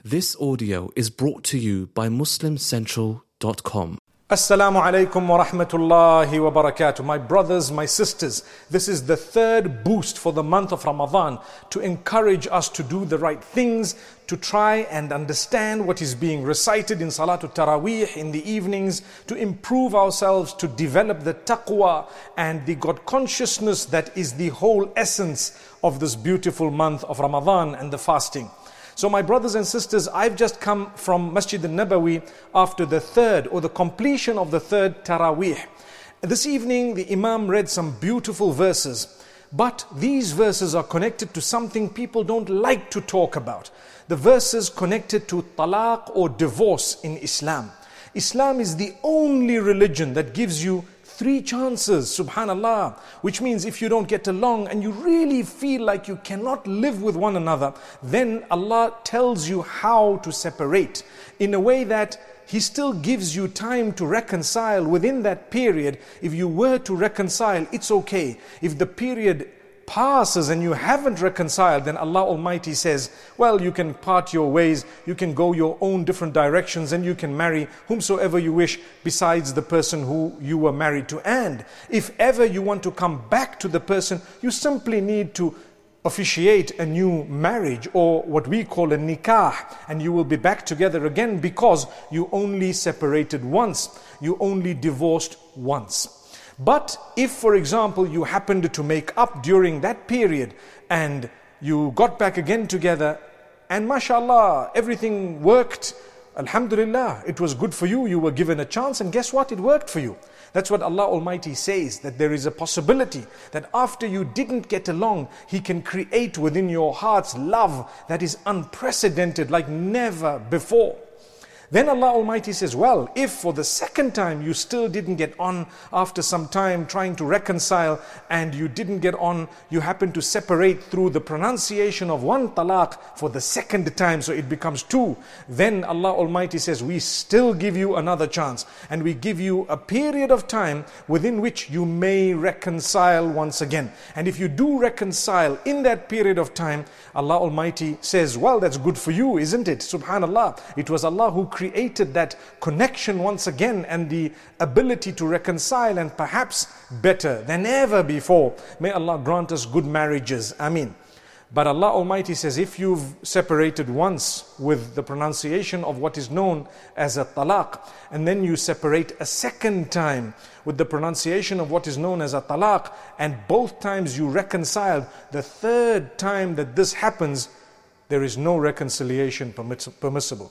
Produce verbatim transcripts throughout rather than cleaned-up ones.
This audio is brought to you by Muslim Central dot com. Assalamu alaikum wa rahmatullahi wa barakatuh. My brothers, my sisters, this is the third boost for the month of Ramadan to encourage us to do the right things, to try and understand what is being recited in Salatul Taraweeh in the evenings, to improve ourselves, to develop the taqwa and the God consciousness that is the whole essence of this beautiful month of Ramadan and the fasting. So my brothers and sisters, I've just come from Masjid al-Nabawi after the third or the completion of the third Taraweeh. This evening the Imam read some beautiful verses, but these verses are connected to something people don't like to talk about. The verses connected to talaq or divorce in Islam. Islam is the only religion that gives you three chances, subhanallah, which means if you don't get along and you really feel like you cannot live with one another, then Allah tells you how to separate in a way that He still gives you time to reconcile within that period. If you were to reconcile, it's okay. If the period passes and you haven't reconciled, then Allah Almighty says, well, you can part your ways, you can go your own different directions, and you can marry whomsoever you wish besides the person who you were married to. And if ever you want to come back to the person, you simply need to officiate a new marriage, or what we call a nikah, and you will be back together again because you only separated once, you only divorced once. But if, for example, you happened to make up during that period and you got back again together and mashallah, everything worked, alhamdulillah, it was good for you, you were given a chance, and guess what, it worked for you. That's what Allah Almighty says, that there is a possibility that after you didn't get along, He can create within your hearts love that is unprecedented like never before. Then Allah Almighty says, well, if for the second time you still didn't get on after some time trying to reconcile and you didn't get on, you happen to separate through the pronunciation of one talaq for the second time, so it becomes two, then Allah Almighty says, we still give you another chance and we give you a period of time within which you may reconcile once again. And if you do reconcile in that period of time, Allah Almighty says, well, that's good for you, isn't it? Subhanallah, it was Allah who created created that connection once again and the ability to reconcile, and perhaps better than ever before. May Allah grant us good marriages, Ameen. But Allah Almighty says, if you've separated once with the pronunciation of what is known as a talaq, and then you separate a second time with the pronunciation of what is known as a talaq, and both times you reconciled, the third time that this happens, there is no reconciliation permissible.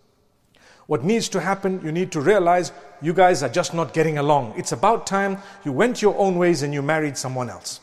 What needs to happen, you need to realize you guys are just not getting along. It's about time you went your own ways and you married someone else.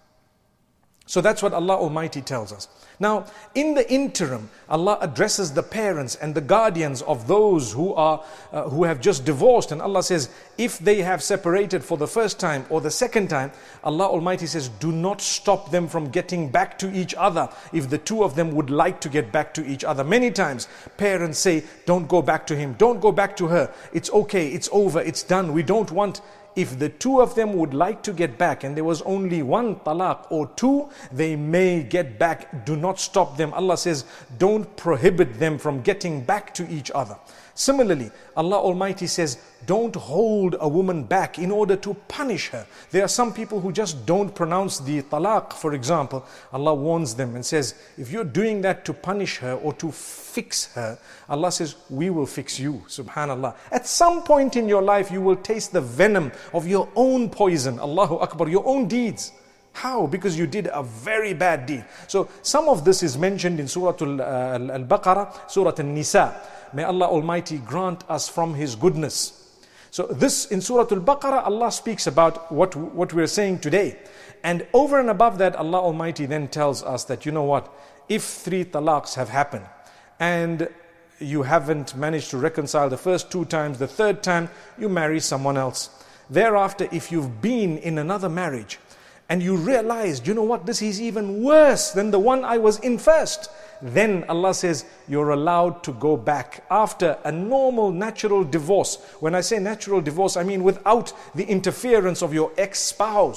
So that's what Allah Almighty tells us. Now, in the interim, Allah addresses the parents and the guardians of those who are uh, who have just divorced, and Allah says, if they have separated for the first time or the second time, Allah Almighty says, do not stop them from getting back to each other if the two of them would like to get back to each other. Many times, parents say, don't go back to him, don't go back to her. It's okay, it's over, it's done. We don't want. If the two of them would like to get back and there was only one talaq or two, they may get back. Do not stop them. Allah says, don't prohibit them from getting back to each other. Similarly, Allah Almighty says, don't hold a woman back in order to punish her. There are some people who just don't pronounce the talaq, for example. Allah warns them and says, if you're doing that to punish her or to fix her, Allah says, we will fix you, subhanallah. At some point in your life, you will taste the venom of your own poison, Allahu Akbar, your own deeds. How? Because you did a very bad deed. So some of this is mentioned in Surah Al-Baqarah, Surah Al-Nisa. May Allah Almighty grant us from His goodness. So this in Surah Al-Baqarah, Allah speaks about what, what we're saying today. And over and above that, Allah Almighty then tells us that, you know what, if three talaqs have happened and you haven't managed to reconcile the first two times, the third time, you marry someone else. Thereafter, if you've been in another marriage and you realized, you know what, this is even worse than the one I was in first, then Allah says you're allowed to go back after a normal natural divorce. When I say natural divorce, I mean without the interference of your ex-spouse.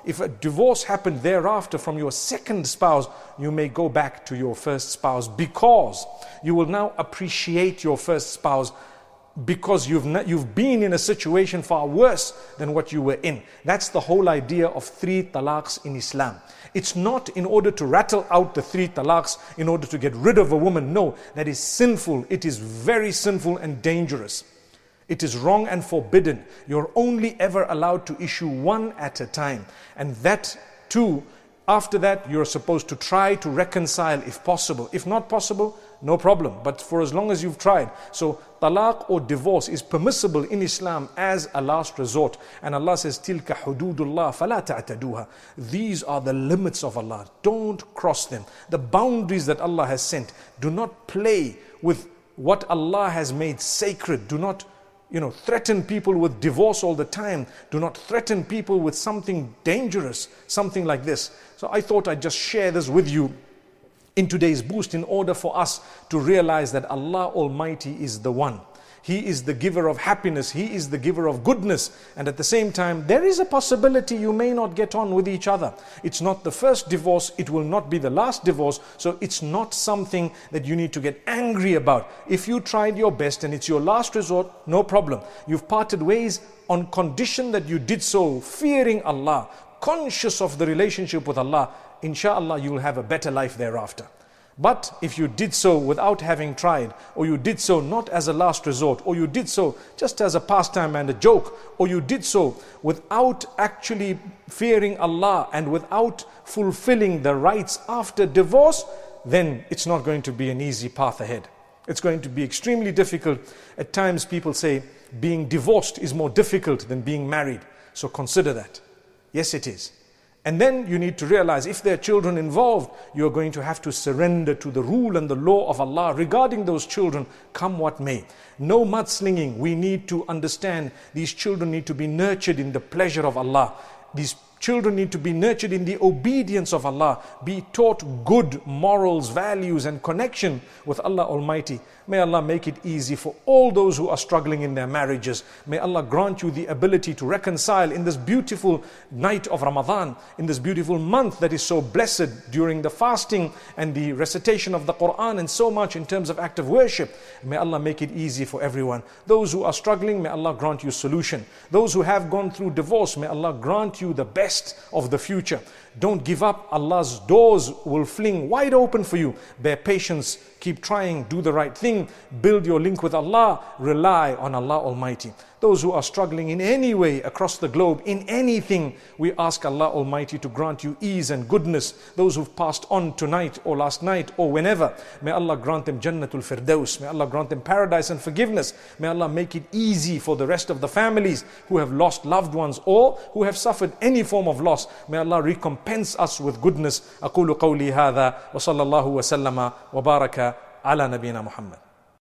If a divorce happened thereafter from your second spouse, you may go back to your first spouse, because you will now appreciate your first spouse, because you've not, you've been in a situation far worse than what you were in. That's the whole idea of three talaqs in Islam. It's not in order to rattle out the three talaqs in order to get rid of a woman. No, that is sinful. It is very sinful and dangerous. It is wrong and forbidden. You're only ever allowed to issue one at a time. And that too, after that, you're supposed to try to reconcile if possible. If not possible, no problem. But for as long as you've tried. So talaq or divorce is permissible in Islam as a last resort. And Allah says, تِلْكَ حُدُودُ اللَّهِ فَلَا تَعْتَدُوهَا. These are the limits of Allah. Don't cross them. The boundaries that Allah has sent. Do not play with what Allah has made sacred. Do not You know, threaten people with divorce all the time. Do not threaten people with something dangerous, something like this. So I thought I'd just share this with you in today's boost in order for us to realize that Allah Almighty is the one. He is the giver of happiness. He is the giver of goodness. And at the same time, there is a possibility you may not get on with each other. It's not the first divorce. It will not be the last divorce. So it's not something that you need to get angry about. If you tried your best and it's your last resort, no problem. You've parted ways on condition that you did so, fearing Allah, conscious of the relationship with Allah. Inshallah, you will have a better life thereafter. But if you did so without having tried, or you did so not as a last resort, or you did so just as a pastime and a joke, or you did so without actually fearing Allah and without fulfilling the rights after divorce, then it's not going to be an easy path ahead. It's going to be extremely difficult. At times people say being divorced is more difficult than being married. So consider that. Yes, it is. And then you need to realize if there are children involved, you're going to have to surrender to the rule and the law of Allah regarding those children, come what may. No mudslinging. We need to understand these children need to be nurtured in the pleasure of Allah. These children need to be nurtured in the obedience of Allah, be taught good morals, values and connection with Allah Almighty. May Allah make it easy for all those who are struggling in their marriages. May Allah grant you the ability to reconcile in this beautiful night of Ramadan, in this beautiful month that is so blessed during the fasting and the recitation of the Quran and so much in terms of act of worship. May Allah make it easy for everyone. Those who are struggling, may Allah grant you solution. Those who have gone through divorce, may Allah grant you the best of the future. Don't give up. Allah's doors will fling wide open for you. Bear patience, keep trying, do the right thing, build your link with Allah, rely on Allah Almighty. Those who are struggling in any way across the globe, in anything, we ask Allah Almighty to grant you ease and goodness. Those who've passed on tonight or last night or whenever, may Allah grant them Jannatul Firdaus. May Allah grant them paradise and forgiveness. May Allah make it easy for the rest of the families who have lost loved ones or who have suffered any form of loss. May Allah recompense us with goodness. أقول قولي هذا وصلى الله وسلم وبارك على نبينا محمد.